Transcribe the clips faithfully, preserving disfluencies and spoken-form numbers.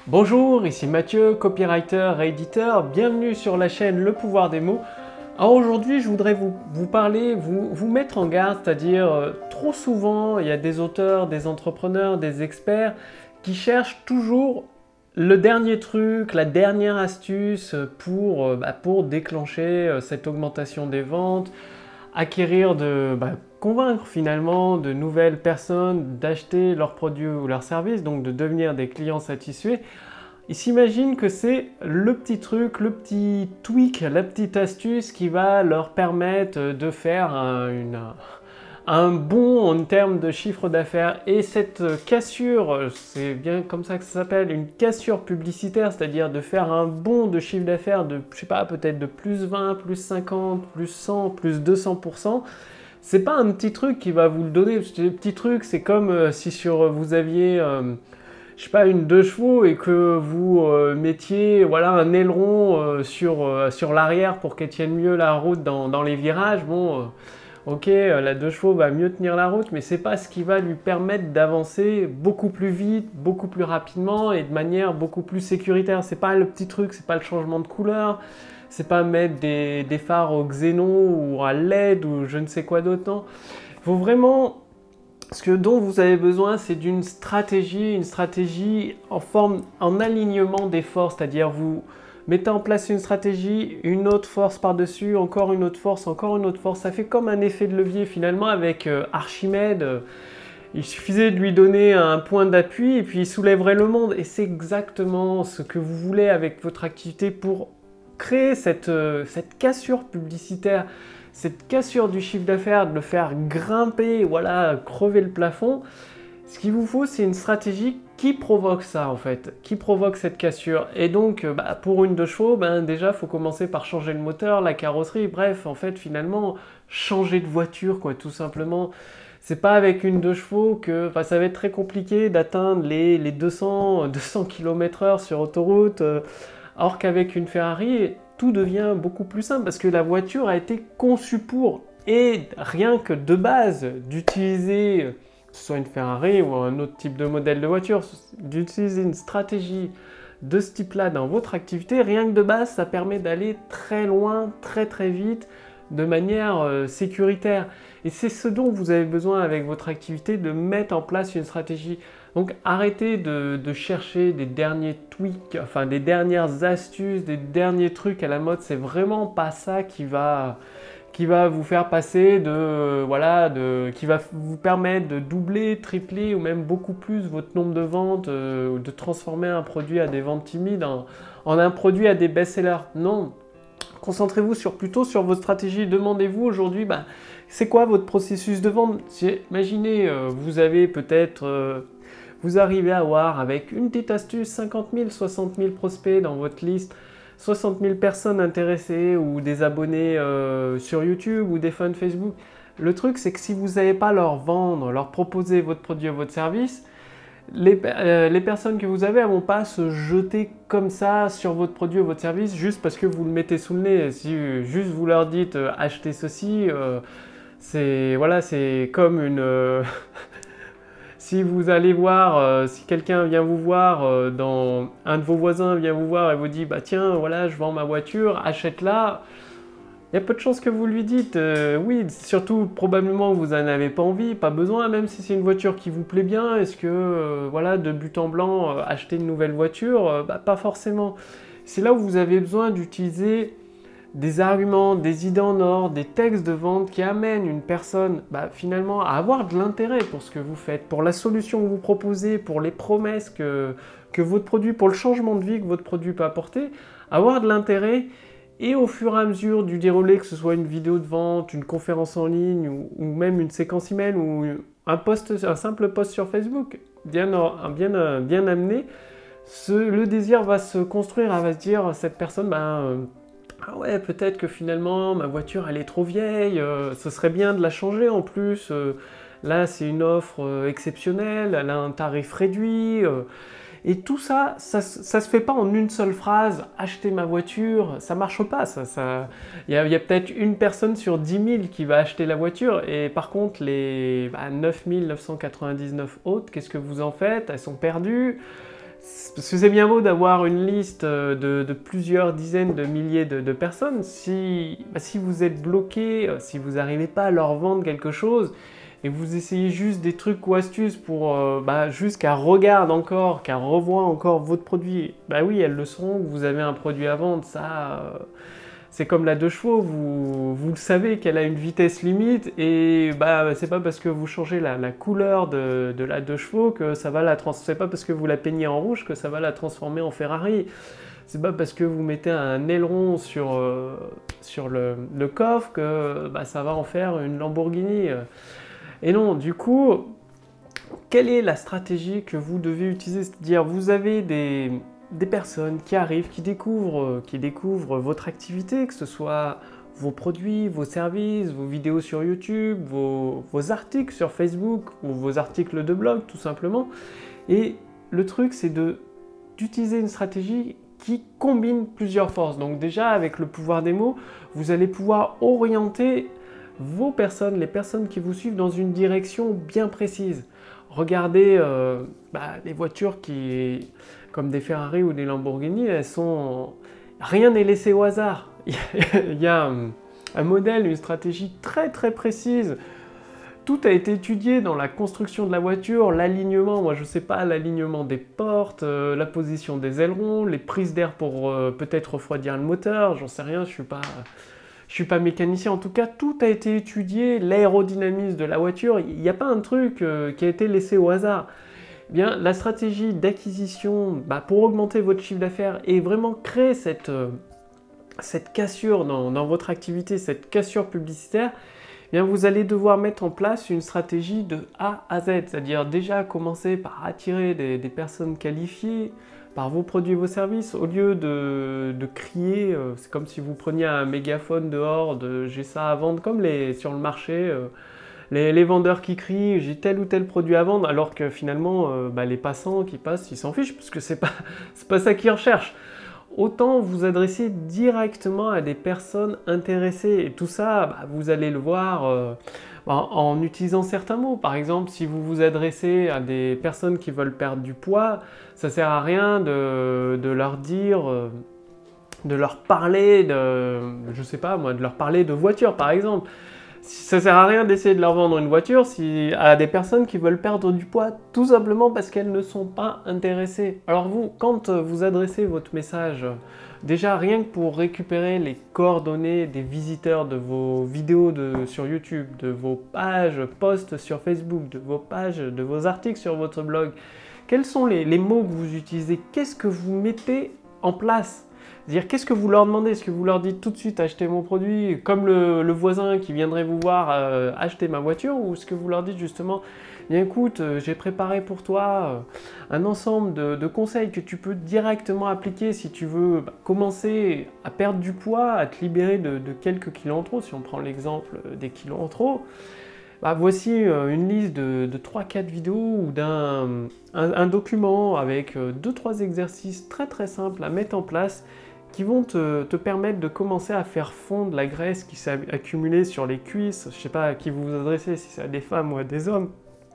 Bonjour, ici Mathieu, copywriter et éditeur, bienvenue sur la chaîne Le Pouvoir des Mots. Alors aujourd'hui je voudrais vous, vous parler, vous, vous mettre en garde, c'est-à-dire euh, trop souvent il y a des auteurs, des entrepreneurs, des experts qui cherchent toujours le dernier truc, la dernière astuce pour, euh, bah, pour déclencher euh, cette augmentation des ventes, acquérir de, bah, convaincre finalement de nouvelles personnes d'acheter leurs produits ou leurs services, donc de devenir des clients satisfaits. Ils s'imaginent que c'est le petit truc, le petit tweak, la petite astuce qui va leur permettre de faire un, une, un bond en termes de chiffre d'affaires. Et cette cassure, c'est bien comme ça que ça s'appelle, une cassure publicitaire, c'est-à-dire de faire un bond de chiffre d'affaires de, je sais pas, peut-être de plus vingt, plus cinquante, plus cent, plus deux cents pour cent. C'est pas un petit truc qui va vous le donner. Ce petit truc, c'est comme euh, si sur vous aviez... Euh, je sais pas, une deux chevaux et que vous euh, mettiez voilà, un aileron euh, sur, euh, sur l'arrière pour qu'elle tienne mieux la route dans, dans les virages, bon, euh, ok, euh, la deux chevaux va mieux tenir la route, mais c'est pas ce qui va lui permettre d'avancer beaucoup plus vite, beaucoup plus rapidement et de manière beaucoup plus sécuritaire. C'est pas le petit truc, c'est pas le changement de couleur, c'est pas mettre des, des phares au xénon ou à L E D ou je ne sais quoi d'autre, non. Il faut vraiment... Ce que dont vous avez besoin, c'est d'une stratégie, une stratégie en forme, en alignement des forces, c'est-à-dire vous mettez en place une stratégie, une autre force par-dessus, encore une autre force, encore une autre force. Ça fait comme un effet de levier finalement avec euh, Archimède. Euh, il suffisait de lui donner un point d'appui et puis il soulèverait le monde. Et c'est exactement ce que vous voulez avec votre activité pour créer cette, euh, cette cassure publicitaire. Cette cassure du chiffre d'affaires, de le faire grimper, voilà, crever le plafond, ce qu'il vous faut, c'est une stratégie qui provoque ça en fait, qui provoque cette cassure. Et donc, bah, pour une deux chevaux, ben, déjà, il faut commencer par changer le moteur, la carrosserie, bref, en fait, finalement, changer de voiture, quoi, tout simplement. C'est pas avec une deux chevaux que, enfin, ça va être très compliqué d'atteindre les, les deux cents, deux cents kilomètres heure sur autoroute, euh, alors qu'avec une Ferrari, tout devient beaucoup plus simple parce que la voiture a été conçue pour. Et rien que de base, d'utiliser, que ce soit une Ferrari ou un autre type de modèle de voiture, d'utiliser une stratégie de ce type-là dans votre activité, rien que de base, ça permet d'aller très loin, très très vite, de manière euh, sécuritaire. Et c'est ce dont vous avez besoin avec votre activité, de mettre en place une stratégie. Donc arrêtez de, de chercher des derniers tweaks, enfin des dernières astuces, des derniers trucs à la mode. C'est vraiment pas ça qui va, qui va vous faire passer de, voilà, de, qui va vous permettre de doubler, tripler ou même beaucoup plus votre nombre de ventes, euh, de transformer un produit à des ventes timides en, en un produit à des best-sellers. Non. Concentrez-vous sur, plutôt sur votre stratégie. Demandez-vous aujourd'hui, bah, c'est quoi votre processus de vente? Imaginez, euh, vous avez peut-être, euh, vous arrivez à avoir avec une petite astuce cinquante mille, soixante mille prospects dans votre liste, soixante mille personnes intéressées ou des abonnés euh, sur YouTube ou des fans Facebook. Le truc, c'est que si vous n'avez pas leur vendre, leur proposer votre produit ou votre service, Les, euh, les personnes que vous avez ne vont pas se jeter comme ça sur votre produit ou votre service juste parce que vous le mettez sous le nez. Si euh, juste vous leur dites euh, achetez ceci, euh, c'est voilà, c'est comme une... Euh, si vous allez voir, euh, si quelqu'un vient vous voir, euh, dans, un de vos voisins vient vous voir et vous dit bah tiens, voilà, je vends ma voiture, achète-la. Il y a peu de chances que vous lui dites euh, oui, surtout probablement vous n'en avez pas envie, pas besoin, même si c'est une voiture qui vous plaît bien, est-ce que euh, voilà, de but en blanc, euh, acheter une nouvelle voiture, euh, bah, pas forcément. C'est là où vous avez besoin d'utiliser des arguments, des idées en or, des textes de vente qui amènent une personne bah, finalement à avoir de l'intérêt pour ce que vous faites, pour la solution que vous proposez, pour les promesses que, que votre produit, pour le changement de vie que votre produit peut apporter, avoir de l'intérêt. Et au fur et à mesure du déroulé, que ce soit une vidéo de vente, une conférence en ligne ou, ou même une séquence email ou un, post, un simple post sur Facebook bien, bien, bien amené, ce, le désir va se construire, elle va se dire, cette personne, ben, euh, ah ouais, peut-être que finalement ma voiture elle est trop vieille, euh, ce serait bien de la changer en plus, euh, là c'est une offre euh, exceptionnelle, elle a un tarif réduit. Euh, Et tout ça, ça, ça se fait pas en une seule phrase, acheter ma voiture, ça marche pas. Ça, ça... Il y a, il y a peut-être une personne sur dix mille qui va acheter la voiture, et par contre, les bah, neuf mille neuf cent quatre-vingt-dix-neuf autres, qu'est-ce que vous en faites? Elles sont perdues. Parce que c'est bien beau d'avoir une liste de, de plusieurs dizaines de milliers de, de personnes. Si, bah, si vous êtes bloqué, si vous n'arrivez pas à leur vendre quelque chose, et que vous essayez juste des trucs ou astuces pour euh, bah, juste qu'elles regardent encore, qu'elles revoient encore votre produit, bah oui, elles le sauront que vous avez un produit à vendre. Ça, euh, c'est comme la deux chevaux, vous, vous le savez qu'elle a une vitesse limite, et bah, c'est pas parce que vous changez la, la couleur de, de la deux chevaux que ça va la transformer. C'est pas parce que vous la peignez en rouge que ça va la transformer en Ferrari. C'est pas parce que vous mettez un aileron sur, euh, sur le, le coffre que bah, ça va en faire une Lamborghini. Et non, du coup, quelle est la stratégie que vous devez utiliser? C'est-à-dire, vous avez des, des personnes qui arrivent, qui découvrent, qui découvrent votre activité, que ce soit vos produits, vos services, vos vidéos sur YouTube, vos, vos articles sur Facebook ou vos articles de blog, tout simplement. Et le truc, c'est de, d'utiliser une stratégie qui combine plusieurs forces. Donc déjà, avec le pouvoir des mots, vous allez pouvoir orienter vos personnes, les personnes qui vous suivent dans une direction bien précise. Regardez euh, bah, les voitures qui, comme des Ferrari ou des Lamborghini, elles sont... rien n'est laissé au hasard. Il y a un, un modèle, une stratégie très très précise. Tout a été étudié dans la construction de la voiture, l'alignement, moi je sais pas, l'alignement des portes, euh, la position des ailerons, les prises d'air pour euh, peut-être refroidir le moteur, j'en sais rien, je suis pas... Je ne suis pas mécanicien, en tout cas, tout a été étudié, l'aérodynamisme de la voiture, il n'y a pas un truc euh, qui a été laissé au hasard. Eh bien, la stratégie d'acquisition bah, pour augmenter votre chiffre d'affaires et vraiment créer cette, euh, cette cassure dans, dans votre activité, cette cassure publicitaire, eh bien, vous allez devoir mettre en place une stratégie de A à Z, c'est-à-dire déjà commencer par attirer des, des personnes qualifiées, par vos produits et vos services, au lieu de, de crier, euh, c'est comme si vous preniez un mégaphone dehors, de j'ai ça à vendre, comme les, sur le marché, euh, les, les vendeurs qui crient j'ai tel ou tel produit à vendre, alors que finalement euh, bah, les passants qui passent, ils s'en fichent, parce que c'est pas, c'est pas ça qu'ils recherchent. Autant vous adresser directement à des personnes intéressées, et tout ça, bah, vous allez le voir euh, en, en utilisant certains mots. Par exemple, si vous vous adressez à des personnes qui veulent perdre du poids, ça sert à rien de, de leur dire, euh, de leur parler de, je sais pas moi, de leur parler de voiture par exemple. Ça sert à rien d'essayer de leur vendre une voiture si, à des personnes qui veulent perdre du poids, tout simplement parce qu'elles ne sont pas intéressées. Alors vous, quand vous adressez votre message, déjà rien que pour récupérer les coordonnées des visiteurs de vos vidéos de, sur YouTube, de vos pages posts sur Facebook, de vos pages, de vos articles sur votre blog, quels sont les, les mots que vous utilisez? Qu'est-ce que vous mettez en place? C'est-à-dire, qu'est-ce que vous leur demandez? Est-ce que vous leur dites tout de suite achetez mon produit, comme le, le voisin qui viendrait vous voir euh, acheter ma voiture, ou est-ce que vous leur dites justement bien écoute, euh, j'ai préparé pour toi euh, un ensemble de, de conseils que tu peux directement appliquer si tu veux bah, commencer à perdre du poids, à te libérer de, de quelques kilos en trop, si on prend l'exemple des kilos en trop. Bah, voici euh, une liste de, de trois quatre vidéos ou d'un un, un document avec euh, deux trois exercices très très simples à mettre en place qui vont te, te permettre de commencer à faire fondre la graisse qui s'est accumulée sur les cuisses. Je ne sais pas à qui vous vous adressez, si c'est à des femmes ou à des hommes.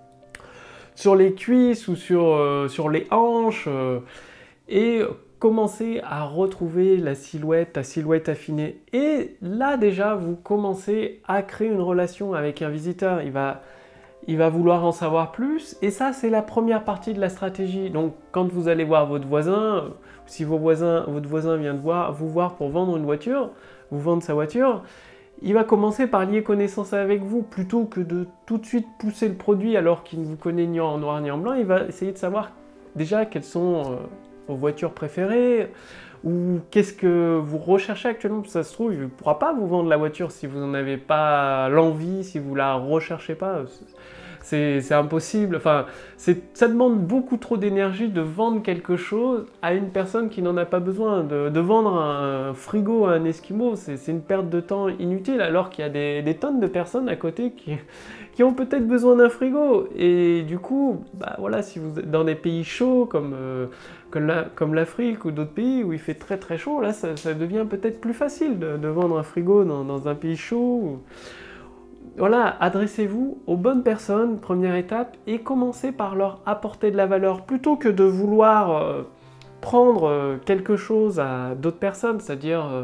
Sur les cuisses ou sur, euh, sur les hanches. Euh, et commencer à retrouver la silhouette, ta silhouette affinée. Et là déjà, vous commencez à créer une relation avec un visiteur. Il va, il va vouloir en savoir plus. Et ça, c'est la première partie de la stratégie. Donc, quand vous allez voir votre voisin, si vos voisins, votre voisin vient de voir, vous voir pour vendre une voiture, vous vendre sa voiture, il va commencer par lier connaissance avec vous, plutôt que de tout de suite pousser le produit alors qu'il ne vous connaît ni en noir ni en blanc. Il va essayer de savoir déjà quelles sont euh, vos voitures préférées, ou qu'est-ce que vous recherchez actuellement. Ça se trouve, il ne pourra pas vous vendre la voiture si vous n'en avez pas l'envie, si vous ne la recherchez pas. C'est, c'est impossible. Enfin, c'est, ça demande beaucoup trop d'énergie de vendre quelque chose à une personne qui n'en a pas besoin. De, de vendre un frigo à un Esquimau, c'est, c'est une perte de temps inutile, alors qu'il y a des, des tonnes de personnes à côté qui, qui ont peut-être besoin d'un frigo. Et du coup, bah voilà, si vous êtes dans des pays chauds comme, euh, comme, la, comme l'Afrique ou d'autres pays où il fait très très chaud, là, ça, ça devient peut-être plus facile de, de vendre un frigo dans, dans un pays chaud. Ou, Voilà, adressez-vous aux bonnes personnes, première étape, et commencez par leur apporter de la valeur, plutôt que de vouloir euh, prendre euh, quelque chose à d'autres personnes, c'est-à-dire euh,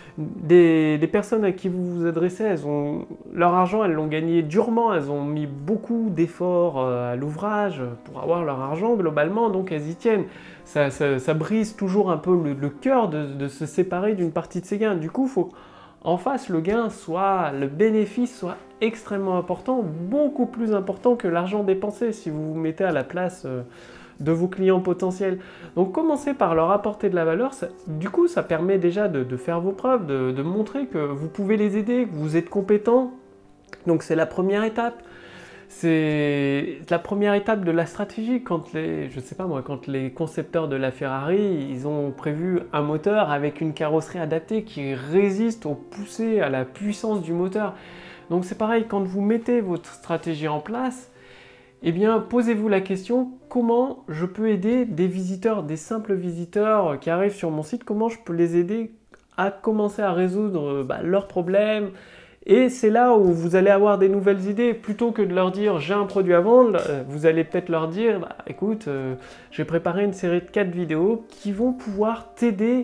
des, des personnes à qui vous vous adressez, elles ont, leur argent, elles l'ont gagné durement, elles ont mis beaucoup d'efforts euh, à l'ouvrage pour avoir leur argent globalement, donc elles y tiennent. Ça, ça, ça brise toujours un peu le, le cœur de, de se séparer d'une partie de ses gains. Du coup, il faut en face, le gain soit, le bénéfice soit extrêmement important, beaucoup plus important que l'argent dépensé si vous vous mettez à la place euh, de vos clients potentiels. Donc commencez par leur apporter de la valeur, ça, du coup ça permet déjà de, de faire vos preuves, de, de montrer que vous pouvez les aider, que vous êtes compétent. Donc c'est la première étape. C'est la première étape de la stratégie. Quand les, je sais pas moi, quand les concepteurs de la Ferrari, ils ont prévu un moteur avec une carrosserie adaptée qui résiste aux poussées, à la puissance du moteur. Donc c'est pareil, quand vous mettez votre stratégie en place, eh bien posez-vous la question, comment je peux aider des visiteurs, des simples visiteurs qui arrivent sur mon site, comment je peux les aider à commencer à résoudre bah, leurs problèmes. Et c'est là où vous allez avoir des nouvelles idées. Plutôt que de leur dire j'ai un produit à vendre, vous allez peut-être leur dire bah, écoute, euh, j'ai préparé une série de quatre vidéos qui vont pouvoir t'aider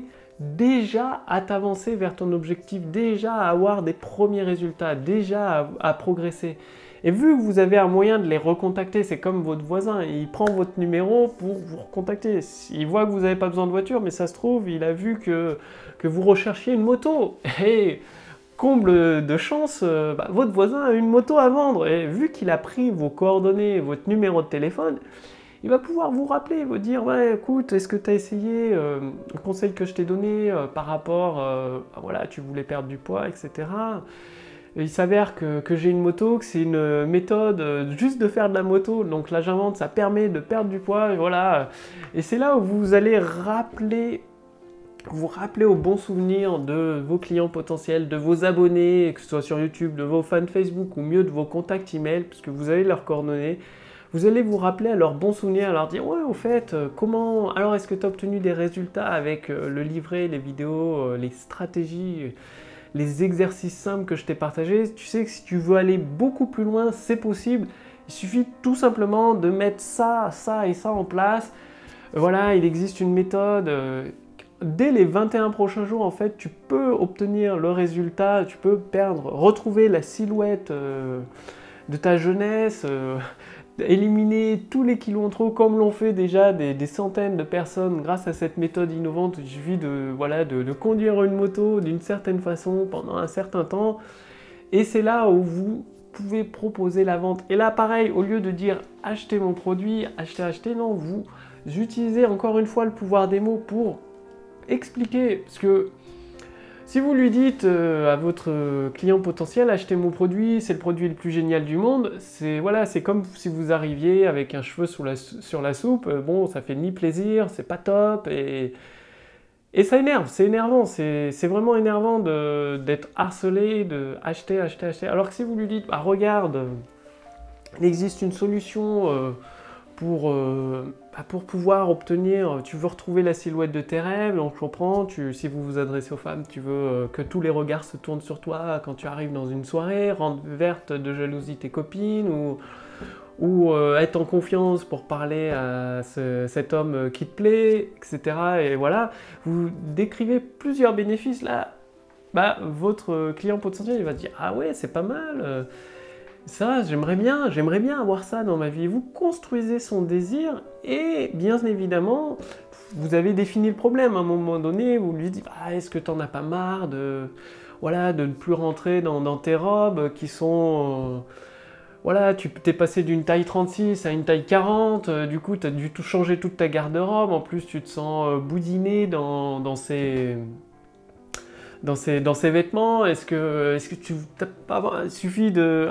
déjà à t'avancer vers ton objectif, déjà à avoir des premiers résultats, déjà à, à progresser. Et vu que vous avez un moyen de les recontacter, c'est comme votre voisin, il prend votre numéro pour vous recontacter. Il voit que vous n'avez pas besoin de voiture, mais ça se trouve, il a vu que, que vous recherchiez une moto. Et comble de chance, euh, bah, votre voisin a une moto à vendre. Et vu qu'il a pris vos coordonnées, votre numéro de téléphone, il va pouvoir vous rappeler, vous dire ouais, écoute, est-ce que tu as essayé euh, le conseil que je t'ai donné euh, par rapport, euh, à, voilà, tu voulais perdre du poids, et cetera. Et il s'avère que, que j'ai une moto, que c'est une méthode euh, juste de faire de la moto, donc là j'invente, ça permet de perdre du poids, et voilà. Et c'est là où vous allez rappeler, vous rappeler aux bons souvenirs de vos clients potentiels, de vos abonnés, que ce soit sur YouTube, de vos fans Facebook ou mieux de vos contacts email, puisque vous avez leurs coordonnées. Vous allez vous rappeler à leurs bons souvenirs, à leur dire ouais, au fait, euh, comment, alors est-ce que tu as obtenu des résultats avec euh, le livret, les vidéos, euh, les stratégies, euh, les exercices simples que je t'ai partagés. Tu sais que si tu veux aller beaucoup plus loin, c'est possible. Il suffit tout simplement de mettre ça, ça et ça en place. Euh, voilà, il existe une méthode. Euh, dès les vingt et un prochains jours, en fait, tu peux obtenir le résultat, tu peux perdre, retrouver la silhouette euh, de ta jeunesse. Euh, éliminer tous les kilos en trop comme l'ont fait déjà des, des centaines de personnes grâce à cette méthode innovante. Il suffit de, voilà, de, de conduire une moto d'une certaine façon pendant un certain temps et c'est là où vous pouvez proposer la vente. Et là pareil, au lieu de dire achetez mon produit, achetez, achetez, non, vous utilisez encore une fois le pouvoir des mots pour expliquer, parce que si vous lui dites euh, à votre client potentiel, achetez mon produit, c'est le produit le plus génial du monde, c'est voilà, c'est comme si vous arriviez avec un cheveu sous la, sur la soupe, euh, bon, ça fait ni plaisir, c'est pas top, et, et ça énerve, c'est énervant, c'est vraiment énervant d'être harcelé, de acheter, acheter, acheter. Alors que si vous lui dites, bah, regarde, il existe une solution euh, pour... Euh, pour pouvoir obtenir, tu veux retrouver la silhouette de tes rêves, donc je comprends, tu, si vous vous adressez aux femmes, tu veux euh, que tous les regards se tournent sur toi quand tu arrives dans une soirée, rendre verte de jalousie tes copines, ou, ou euh, être en confiance pour parler à ce, cet homme qui te plaît, et cetera. Et voilà, vous décrivez plusieurs bénéfices là, bah, votre client potentiel il va se dire « Ah ouais, c'est pas mal euh, !» Ça, j'aimerais bien, j'aimerais bien avoir ça dans ma vie. Vous construisez son désir et bien évidemment, vous avez défini le problème. À un moment donné, vous lui dites ah, « Est-ce que tu n'en as pas marre de, voilà, de ne plus rentrer dans, dans tes robes qui sont... Euh, voilà, tu t'es passé d'une taille trente-six à une taille quarante, euh, du coup, tu as dû tout changer toute ta garde-robe. En plus, tu te sens euh, boudiné dans, dans ces... Dans ces, dans ces vêtements. Est-ce que, est-ce que tu... Pas, il suffit de...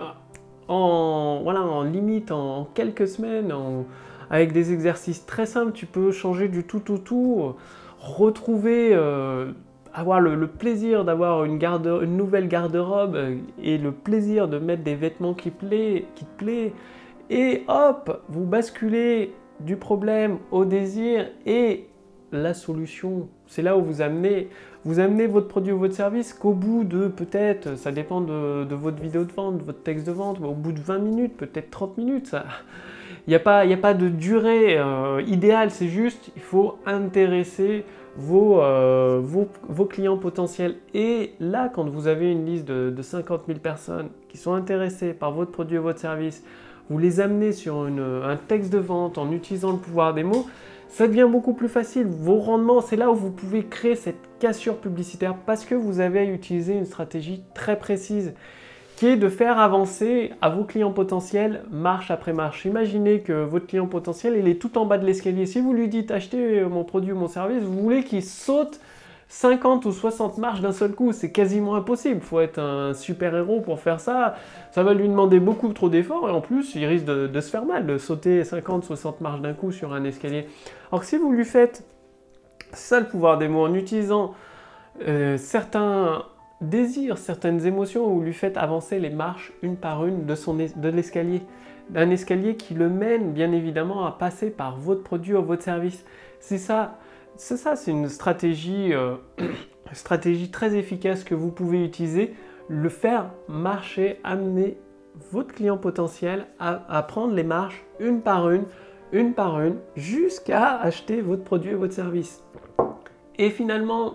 En, voilà, en limite, en quelques semaines, en, avec des exercices très simples, tu peux changer du tout au tout, tout, retrouver, euh, avoir le, le plaisir d'avoir une, garde, une nouvelle garde-robe euh, et le plaisir de mettre des vêtements qui, plaît, qui te plaît. Et hop, vous basculez du problème au désir et la solution. C'est là où vous amenez, vous amenez votre produit ou votre service qu'au bout de peut-être, ça dépend de, de votre vidéo de vente, de votre texte de vente, au bout de vingt minutes, peut-être trente minutes. Ça, il n'y a pas, il n'y a pas de durée euh, idéale, c'est juste, il faut intéresser vos, euh, vos, vos clients potentiels. Et là, quand vous avez une liste de, de cinquante mille personnes qui sont intéressées par votre produit ou votre service, vous les amenez sur une, un texte de vente en utilisant le pouvoir des mots, ça devient beaucoup plus facile. Vos rendements, c'est là où vous pouvez créer cette cassure publicitaire parce que vous avez utilisé une stratégie très précise qui est de faire avancer à vos clients potentiels marche après marche. Imaginez que votre client potentiel, il est tout en bas de l'escalier. Si vous lui dites achetez mon produit ou mon service, vous voulez qu'il saute cinquante ou soixante marches d'un seul coup, c'est quasiment impossible. Il faut être un super-héros pour faire ça. Ça va lui demander beaucoup trop d'efforts et en plus, il risque de, de se faire mal, de sauter cinquante ou soixante marches d'un coup sur un escalier. Alors que si vous lui faites ça, le pouvoir des mots, en utilisant euh, certains désirs, certaines émotions, vous lui faites avancer les marches une par une de, son, de l'escalier. D'un escalier qui le mène, bien évidemment, à passer par votre produit ou votre service. C'est ça. C'est ça, c'est une stratégie, euh, stratégie très efficace que vous pouvez utiliser, le faire marcher, amener votre client potentiel à, à prendre les marches une par une, une par une, jusqu'à acheter votre produit et votre service. Et finalement,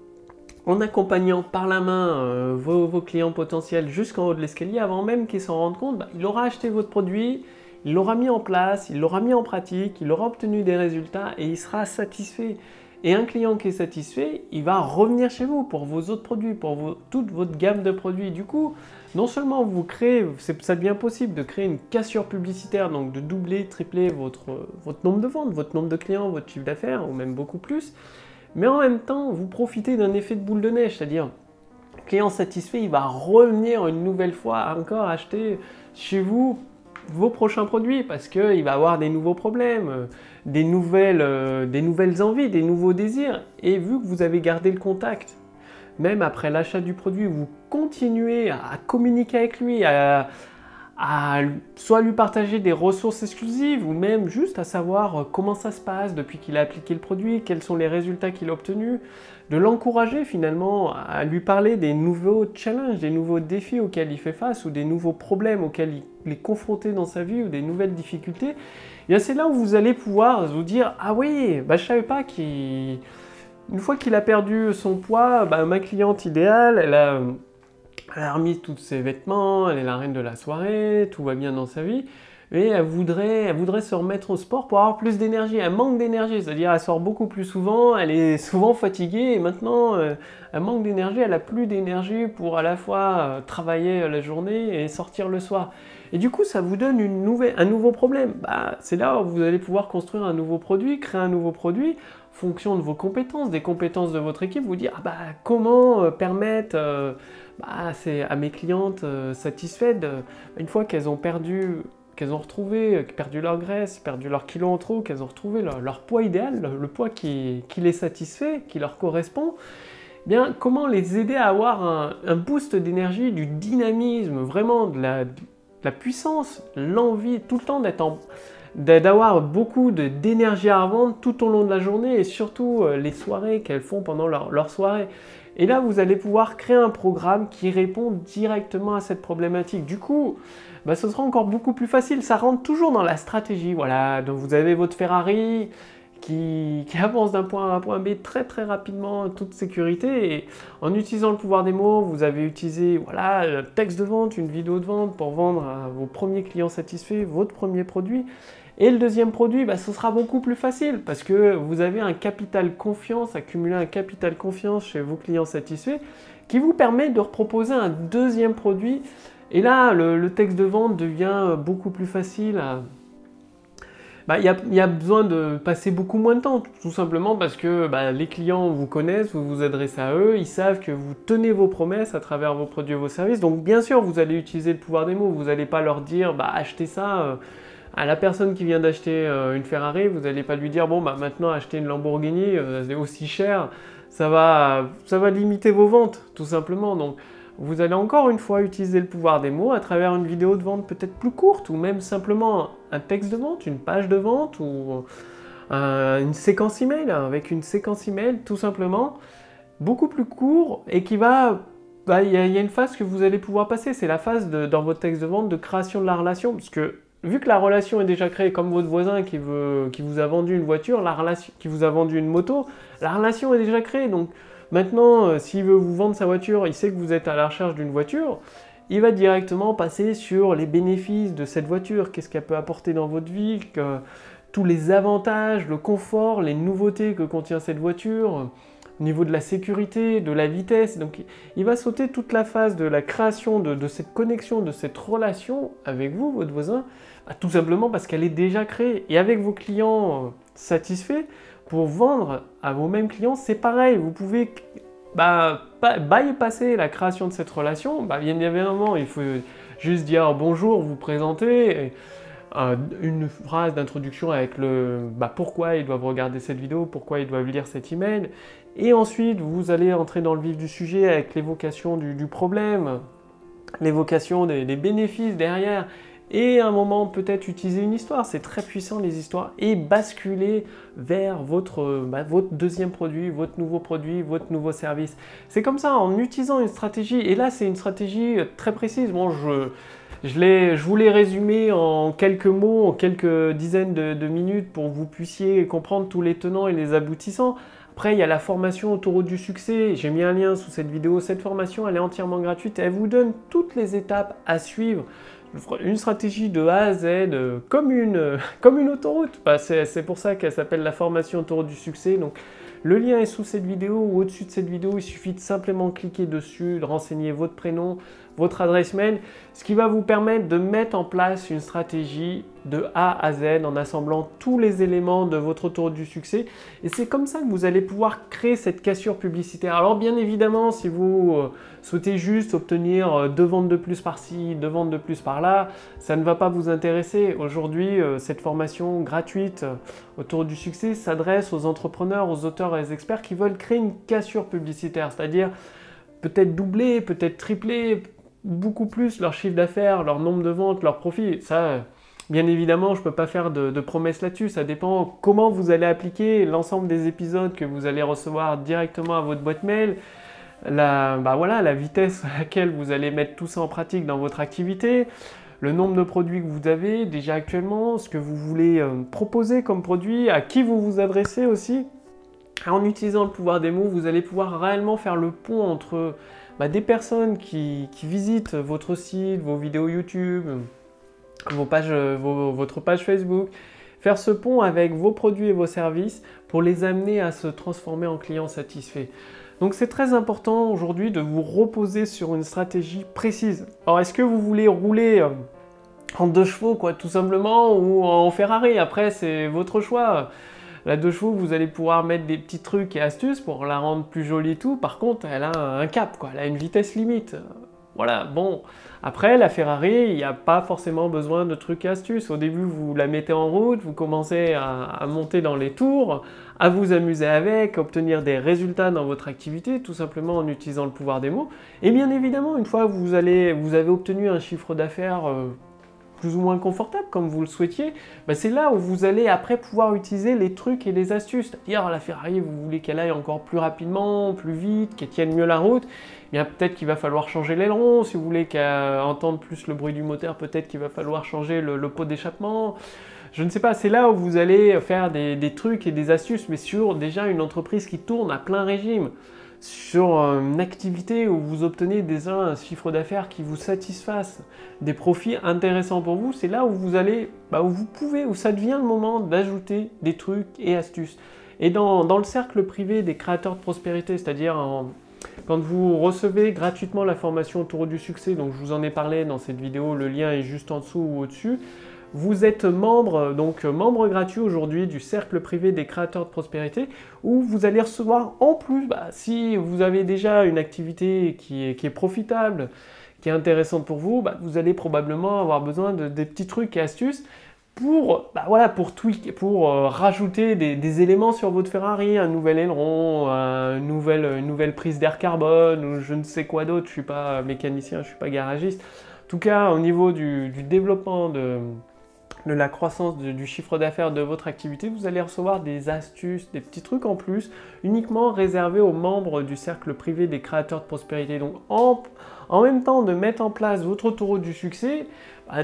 en accompagnant par la main euh, vos, vos clients potentiels jusqu'en haut de l'escalier, avant même qu'ils s'en rendent compte, bah, il aura acheté votre produit, il l'aura mis en place, il l'aura mis en pratique, il aura obtenu des résultats et il sera satisfait. Et un client qui est satisfait, il va revenir chez vous pour vos autres produits, pour vos, toute votre gamme de produits. Du coup, non seulement vous créez, ça devient possible de créer une cassure publicitaire, donc de doubler, tripler votre, votre nombre de ventes, votre nombre de clients, votre chiffre d'affaires, ou même beaucoup plus, mais en même temps, vous profitez d'un effet de boule de neige, c'est-à-dire client satisfait, il va revenir une nouvelle fois encore acheter chez vous vos prochains produits parce qu'il va avoir des nouveaux problèmes, des nouvelles, euh, des nouvelles envies, des nouveaux désirs. Et vu que vous avez gardé le contact, même après l'achat du produit, vous continuez à communiquer avec lui, à, à soit lui partager des ressources exclusives ou même juste à savoir comment ça se passe depuis qu'il a appliqué le produit, quels sont les résultats qu'il a obtenus, de l'encourager finalement à lui parler des nouveaux challenges, des nouveaux défis auxquels il fait face ou des nouveaux problèmes auxquels il est confronté dans sa vie ou des nouvelles difficultés. Et c'est là où vous allez pouvoir vous dire « Ah oui, bah, je ne savais pas qu'il... Une fois qu'il a perdu son poids, bah, ma cliente idéale, elle a... Elle a remis tous ses vêtements, elle est la reine de la soirée, tout va bien dans sa vie. Et elle voudrait, elle voudrait se remettre au sport pour avoir plus d'énergie. Elle manque d'énergie, c'est-à-dire elle sort beaucoup plus souvent, elle est souvent fatiguée et maintenant euh, elle manque d'énergie, elle n'a plus d'énergie pour à la fois euh, travailler la journée et sortir le soir. Et du coup, ça vous donne une nouvelle, un nouveau problème. Bah, c'est là où vous allez pouvoir construire un nouveau produit, créer un nouveau produit, en fonction de vos compétences, des compétences de votre équipe, vous dire ah bah, comment euh, permettre euh, bah, c'est à mes clientes euh, satisfaites, euh, une fois qu'elles ont perdu, qu'elles ont retrouvé, perdu leur graisse, perdu leur kilo en trop, qu'elles ont retrouvé leur, leur poids idéal, le, le poids qui, qui les satisfait, qui leur correspond, eh bien, comment les aider à avoir un, un boost d'énergie, du dynamisme, vraiment de la, de la puissance, l'envie, tout le temps d'être en... d'avoir beaucoup d'énergie à revendre tout au long de la journée et surtout euh, les soirées qu'elles font pendant leur, leur soirée. Et là, vous allez pouvoir créer un programme qui répond directement à cette problématique. Du coup, bah, ce sera encore beaucoup plus facile. Ça rentre toujours dans la stratégie. Voilà, donc vous avez votre Ferrari qui, qui avance d'un point A à un point B très très rapidement, en toute sécurité. Et en utilisant le pouvoir des mots, vous avez utilisé voilà, un texte de vente, une vidéo de vente pour vendre à vos premiers clients satisfaits, votre premier produit. Et le deuxième produit, bah, ce sera beaucoup plus facile parce que vous avez un capital confiance, accumulé un capital confiance chez vos clients satisfaits qui vous permet de proposer un deuxième produit. Et là, le, le texte de vente devient beaucoup plus facile. Bah, y a, y a besoin de passer beaucoup moins de temps, tout simplement parce que bah, les clients vous connaissent, vous vous adressez à eux, ils savent que vous tenez vos promesses à travers vos produits et vos services. Donc bien sûr, vous allez utiliser le pouvoir des mots, vous n'allez pas leur dire bah, achetez ça. Euh, À la personne qui vient d'acheter euh, une Ferrari, vous n'allez pas lui dire « bon, bah, maintenant, acheter une Lamborghini, euh, c'est aussi cher, ça va, ça va limiter vos ventes, tout simplement. » Donc, vous allez encore une fois utiliser le pouvoir des mots à travers une vidéo de vente peut-être plus courte ou même simplement un texte de vente, une page de vente ou un, une séquence email, avec une séquence email tout simplement, beaucoup plus court et qui va... Bah, y a, y a une phase que vous allez pouvoir passer, c'est la phase de, dans votre texte de vente de création de la relation, parce que vu que la relation est déjà créée, comme votre voisin qui, veut, qui vous a vendu une voiture, la relation, qui vous a vendu une moto, la relation est déjà créée. Donc maintenant, euh, s'il veut vous vendre sa voiture, il sait que vous êtes à la recherche d'une voiture, il va directement passer sur les bénéfices de cette voiture, qu'est-ce qu'elle peut apporter dans votre vie, que, tous les avantages, le confort, les nouveautés que contient cette voiture, au niveau de la sécurité, de la vitesse. Donc il va sauter toute la phase de la création de, de cette connexion, de cette relation avec vous, votre voisin, bah, tout simplement parce qu'elle est déjà créée. Et avec vos clients euh, satisfaits, pour vendre à vos mêmes clients, c'est pareil. Vous pouvez bah, bypasser la création de cette relation. Bah, bien évidemment, il faut juste dire bonjour, vous présenter, et, euh, une phrase d'introduction avec le bah, pourquoi ils doivent regarder cette vidéo, pourquoi ils doivent lire cet email. Et ensuite, vous allez entrer dans le vif du sujet avec l'évocation du, du problème, l'évocation des, des bénéfices derrière, et à un moment peut-être utiliser une histoire, c'est très puissant les histoires, et basculer vers votre, bah, votre deuxième produit, votre nouveau produit, votre nouveau service. C'est comme ça, en utilisant une stratégie, et là c'est une stratégie très précise. Bon, je... Je, je vous l'ai résumé en quelques mots, en quelques dizaines de, de minutes pour que vous puissiez comprendre tous les tenants et les aboutissants. Après, il y a la formation Autoroute du succès. J'ai mis un lien sous cette vidéo. Cette formation, elle est entièrement gratuite. Elle vous donne toutes les étapes à suivre. Une stratégie de A à Z, comme une, comme une autoroute. Bah, c'est pour ça qu'elle s'appelle la formation Autoroute du succès. Donc, le lien est sous cette vidéo ou au-dessus de cette vidéo. Il suffit de simplement cliquer dessus, de renseigner votre prénom, votre adresse mail, ce qui va vous permettre de mettre en place une stratégie de A à Z en assemblant tous les éléments de votre autoroute du succès. Et c'est comme ça que vous allez pouvoir créer cette cassure publicitaire. Alors bien évidemment, si vous souhaitez juste obtenir deux ventes de plus par-ci, deux ventes de plus par-là, ça ne va pas vous intéresser. Aujourd'hui, cette formation gratuite autoroute du succès s'adresse aux entrepreneurs, aux auteurs et aux experts qui veulent créer une cassure publicitaire, c'est-à-dire peut-être doubler, peut-être tripler, beaucoup plus leur chiffre d'affaires, leur nombre de ventes, leur profit. Ça, bien évidemment, je ne peux pas faire de, de promesses là-dessus. Ça dépend comment vous allez appliquer l'ensemble des épisodes que vous allez recevoir directement à votre boîte mail, la, bah voilà, la vitesse à laquelle vous allez mettre tout ça en pratique dans votre activité, le nombre de produits que vous avez déjà actuellement, ce que vous voulez euh, proposer comme produit, à qui vous vous adressez aussi. En utilisant le pouvoir des mots, vous allez pouvoir réellement faire le pont entre bah, des personnes qui, qui visitent votre site, vos vidéos YouTube, vos pages, vos, votre page Facebook, faire ce pont avec vos produits et vos services pour les amener à se transformer en clients satisfaits. Donc c'est très important aujourd'hui de vous reposer sur une stratégie précise. Alors est-ce que vous voulez rouler euh, en deux chevaux, quoi, tout simplement, ou en Ferrari? Après, c'est votre choix. La deux chevaux, vous allez pouvoir mettre des petits trucs et astuces pour la rendre plus jolie et tout. Par contre, elle a un cap, quoi. Elle a une vitesse limite. Voilà, bon. Après, la Ferrari, il n'y a pas forcément besoin de trucs et astuces. Au début, vous la mettez en route, vous commencez à, à monter dans les tours, à vous amuser avec, à obtenir des résultats dans votre activité, tout simplement en utilisant le pouvoir des mots. Et bien évidemment, une fois que vous, allez, vous avez obtenu un chiffre d'affaires euh, plus ou moins confortable comme vous le souhaitiez, bah c'est là où vous allez après pouvoir utiliser les trucs et les astuces. C'est-à-dire la Ferrari, vous voulez qu'elle aille encore plus rapidement, plus vite, qu'elle tienne mieux la route, eh bien peut-être qu'il va falloir changer l'aileron. Si vous voulez qu'elle entende plus le bruit du moteur, peut-être qu'il va falloir changer le, le pot d'échappement. Je ne sais pas, c'est là où vous allez faire des, des trucs et des astuces, mais sur déjà une entreprise qui tourne à plein régime, sur une activité où vous obtenez déjà un chiffre d'affaires qui vous satisfasse, des profits intéressants pour vous, c'est là où vous allez, bah où vous pouvez, où ça devient le moment d'ajouter des trucs et astuces. Et dans, dans le cercle privé des créateurs de prospérité, c'est-à-dire en, quand vous recevez gratuitement la formation Autoroute du succès, donc je vous en ai parlé dans cette vidéo, le lien est juste en dessous ou au-dessus. Vous êtes membre, donc membre gratuit aujourd'hui du cercle privé des créateurs de prospérité, où vous allez recevoir en plus, bah, si vous avez déjà une activité qui est, qui est profitable, qui est intéressante pour vous, bah, vous allez probablement avoir besoin de des petits trucs et astuces pour, bah, voilà, pour tweak, pour euh, rajouter des, des éléments sur votre Ferrari, un nouvel aileron, une nouvelle, une nouvelle prise d'air carbone, ou je ne sais quoi d'autre. Je ne suis pas mécanicien, je ne suis pas garagiste. En tout cas, au niveau du, du développement de de la croissance de, du chiffre d'affaires de votre activité, vous allez recevoir des astuces, des petits trucs en plus, uniquement réservés aux membres du cercle privé des créateurs de prospérité. Donc en, en même temps de mettre en place votre taureau du succès, bah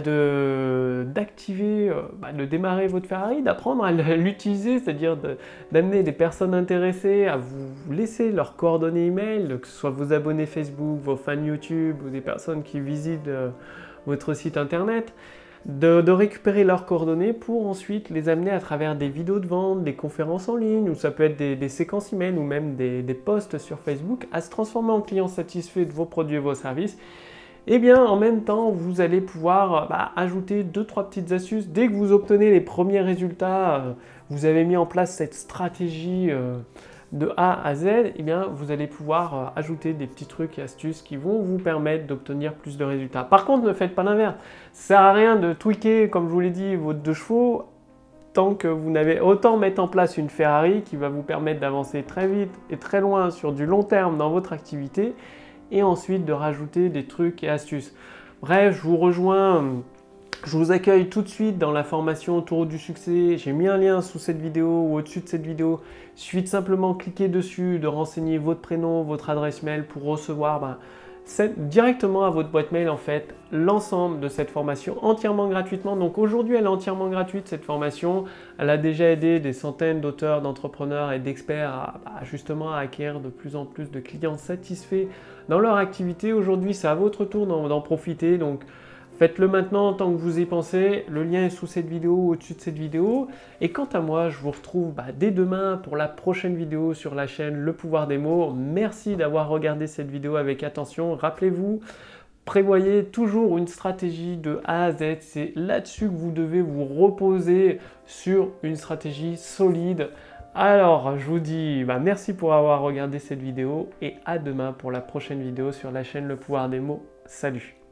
de, d'activer, euh, bah de démarrer votre Ferrari, d'apprendre à l'utiliser, c'est-à-dire de, d'amener des personnes intéressées à vous laisser leurs coordonnées email, que ce soit vos abonnés Facebook, vos fans YouTube ou des personnes qui visitent euh, votre site internet. De, de récupérer leurs coordonnées pour ensuite les amener à travers des vidéos de vente, des conférences en ligne, ou ça peut être des, des séquences email ou même des, des posts sur Facebook, à se transformer en clients satisfaits de vos produits et vos services. Et bien en même temps, vous allez pouvoir bah, ajouter deux trois petites astuces. Dès que vous obtenez les premiers résultats, euh, vous avez mis en place cette stratégie euh, de A à Z, et bien vous allez pouvoir euh, ajouter des petits trucs et astuces qui vont vous permettre d'obtenir plus de résultats. Par contre, ne faites pas l'inverse. Ça ne sert à rien de tweaker, comme je vous l'ai dit, vos deux chevaux, tant que vous n'avez autant mettre en place une Ferrari qui va vous permettre d'avancer très vite et très loin sur du long terme dans votre activité, et ensuite de rajouter des trucs et astuces. Bref, je vous rejoins, je vous accueille tout de suite dans la formation Taureau du succès. J'ai mis un lien sous cette vidéo ou au-dessus de cette vidéo. Il suffit de simplement cliquer dessus, de renseigner votre prénom, votre adresse mail pour recevoir ben, cette, directement à votre boîte mail en fait l'ensemble de cette formation entièrement gratuitement. Donc aujourd'hui elle est entièrement gratuite cette formation. Elle a déjà aidé des centaines d'auteurs, d'entrepreneurs et d'experts à, à justement à acquérir de plus en plus de clients satisfaits dans leur activité. Aujourd'hui c'est à votre tour d'en, d'en profiter. Donc faites-le maintenant tant que vous y pensez. Le lien est sous cette vidéo ou au-dessus de cette vidéo. Et quant à moi, je vous retrouve bah, dès demain pour la prochaine vidéo sur la chaîne Le Pouvoir des mots. Merci d'avoir regardé cette vidéo avec attention. Rappelez-vous, prévoyez toujours une stratégie de A à Z. C'est là-dessus que vous devez vous reposer sur une stratégie solide. Alors, je vous dis bah, merci pour avoir regardé cette vidéo et à demain pour la prochaine vidéo sur la chaîne Le Pouvoir des mots. Salut!